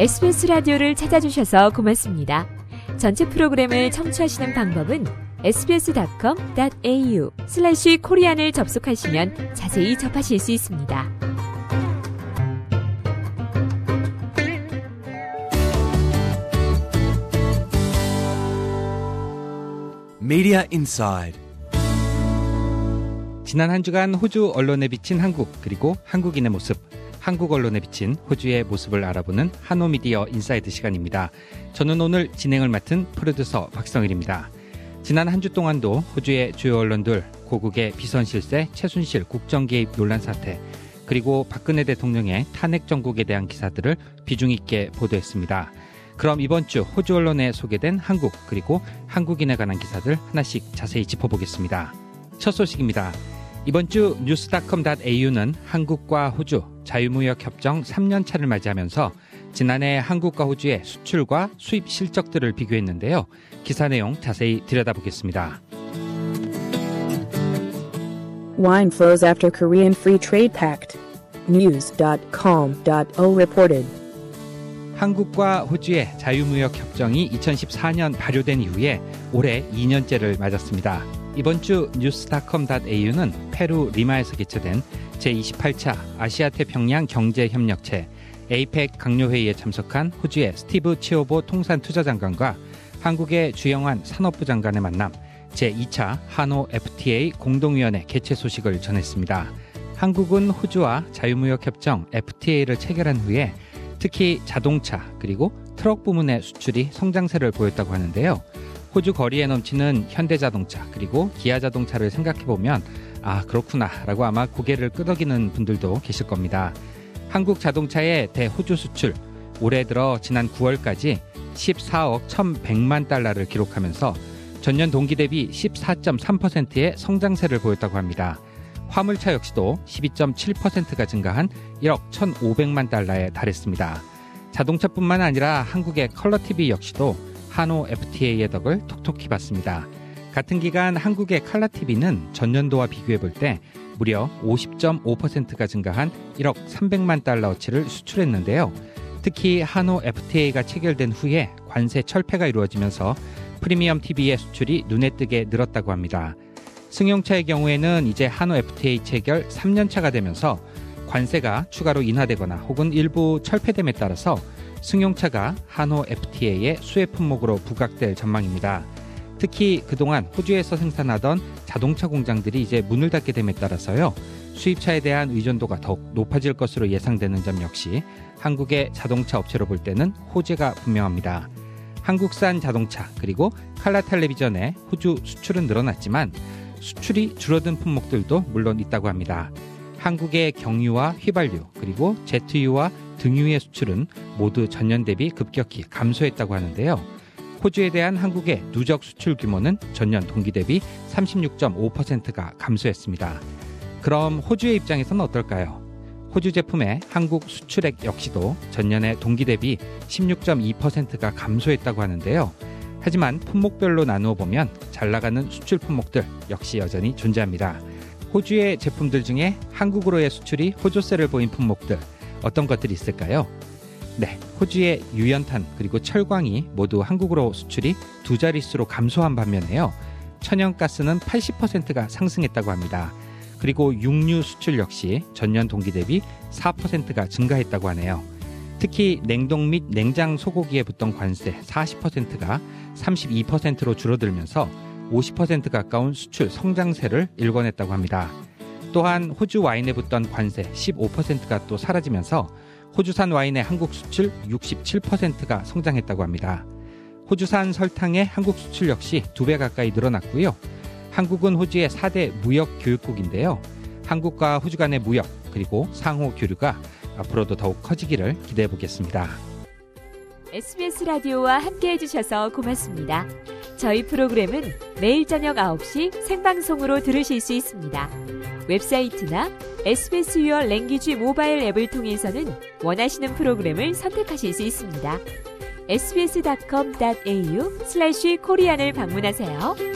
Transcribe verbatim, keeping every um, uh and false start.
에스비에스 라디오를 찾아주셔서 고맙습니다. 전체 프로그램을 청취하시는 방법은 에스비에스닷컴 닷 에이유 슬래시 코리안을 접속하시면 자세히 접하실 수 있습니다. Media Inside. 지난 한 주간 호주 언론에 비친 한국 그리고 한국인의 모습, 한국 언론에 비친 호주의 모습을 알아보는 한오미디어 인사이드 시간입니다. 저는 오늘 진행을 맡은 프로듀서 박성일입니다. 지난 한 주 동안도 호주의 주요 언론들, 고국의 비선 실세, 최순실 국정 개입 논란 사태, 그리고 박근혜 대통령의 탄핵 정국에 대한 기사들을 비중 있게 보도했습니다. 그럼 이번 주 호주 언론에 소개된 한국 그리고 한국인에 관한 기사들 하나씩 자세히 짚어보겠습니다. 첫 소식입니다. 이번 주 뉴스닷컴 닷 에이유는 한국과 호주 자유무역협정 삼 년 차를 맞이하면서 지난해 한국과 호주의 수출과 수입 실적들을 비교했는데요. 기사 내용 자세히 들여다보겠습니다. Wine flows after Korean Free Trade Pact. news 닷 com 닷 o reported. 한국과 호주의 자유무역협정이 이천십사 년 발효된 이후에 올해 이 년째를 맞았습니다. 이번 주 뉴스닷컴 닷 에이유는 페루 리마에서 개최된 제이십팔 차 아시아태평양 경제협력체 에이펙 강요회의에 참석한 호주의 스티브 치오보 통산투자장관과 한국의 주영환 산업부 장관의 만남, 제이 차 한호 에프티에이 공동위원회 개최 소식을 전했습니다. 한국은 호주와 자유무역협정 에프티에이를 체결한 후에 특히 자동차 그리고 트럭 부문의 수출이 성장세를 보였다고 하는데요. 호주 거리에 넘치는 현대자동차 그리고 기아자동차를 생각해보면 아 그렇구나 라고 아마 고개를 끄덕이는 분들도 계실 겁니다. 한국 자동차의 대호주 수출 올해 들어 지난 구월까지 십사억 천백만 달러를 기록하면서 전년 동기 대비 십사 점 삼 퍼센트의 성장세를 보였다고 합니다. 화물차 역시도 십이 점 칠 퍼센트가 증가한 일억 천오백만 달러에 달했습니다. 자동차뿐만 아니라 한국의 컬러티비 역시도 한호 에프티에이의 덕을 톡톡히 봤습니다. 같은 기간 한국의 컬러티비는 전년도와 비교해볼 때 무려 오십 점 오 퍼센트가 증가한 일억 삼백만 달러어치를 수출했는데요. 특히 한호 에프티에이가 체결된 후에 관세 철폐가 이루어지면서 프리미엄 티비의 수출이 눈에 띄게 늘었다고 합니다. 승용차의 경우에는 이제 한호 에프티에이 체결 삼 년 차가 되면서 관세가 추가로 인하되거나 혹은 일부 철폐됨에 따라서 승용차가 한호 에프티에이의 수혜 품목으로 부각될 전망입니다. 특히 그동안 호주에서 생산하던 자동차 공장들이 이제 문을 닫게 됨에 따라서요. 수입차에 대한 의존도가 더욱 높아질 것으로 예상되는 점 역시 한국의 자동차 업체로 볼 때는 호재가 분명합니다. 한국산 자동차 그리고 칼라 텔레비전의 호주 수출은 늘어났지만 수출이 줄어든 품목들도 물론 있다고 합니다. 한국의 경유와 휘발유 그리고 제트유와 등유의 수출은 모두 전년 대비 급격히 감소했다고 하는데요. 호주에 대한 한국의 누적 수출 규모는 전년 동기 대비 삼십육 점 오 퍼센트가 감소했습니다. 그럼 호주의 입장에서는 어떨까요? 호주 제품의 한국 수출액 역시도 전년의 동기 대비 십육 점 이 퍼센트가 감소했다고 하는데요. 하지만 품목별로 나누어 보면 잘 나가는 수출 품목들 역시 여전히 존재합니다. 호주의 제품들 중에 한국으로의 수출이 호조세를 보인 품목들 어떤 것들이 있을까요? 네, 호주의 유연탄 그리고 철광이 모두 한국으로 수출이 두 자릿수로 감소한 반면에요. 천연가스는 팔십 퍼센트가 상승했다고 합니다. 그리고 육류 수출 역시 전년 동기 대비 사 퍼센트가 증가했다고 하네요. 특히 냉동 및 냉장 소고기에 붙던 관세 사십 퍼센트가 삼십이 퍼센트로 줄어들면서 오십 퍼센트 가까운 수출 성장세를 일궈냈다고 합니다. 또한 호주 와인에 붙던 관세 십오 퍼센트가 또 사라지면서 호주산 와인의 한국 수출 육십칠 퍼센트가 성장했다고 합니다. 호주산 설탕의 한국 수출 역시 두 배 가까이 늘어났고요. 한국은 호주의 사 대 무역 교육국인데요. 한국과 호주 간의 무역 그리고 상호 교류가 앞으로도 더욱 커지기를 기대해 보겠습니다. 에스비에스 라디오와 함께해 주셔서 고맙습니다. 저희 프로그램은 매일 저녁 아홉 시 생방송으로 들으실 수 있습니다. 웹사이트나 에스비에스 유어 랭귀지 모바일 앱을 통해서는 원하시는 프로그램을 선택하실 수 있습니다. 에스비에스닷컴 닷 에이유 슬래시 코리안을 방문하세요.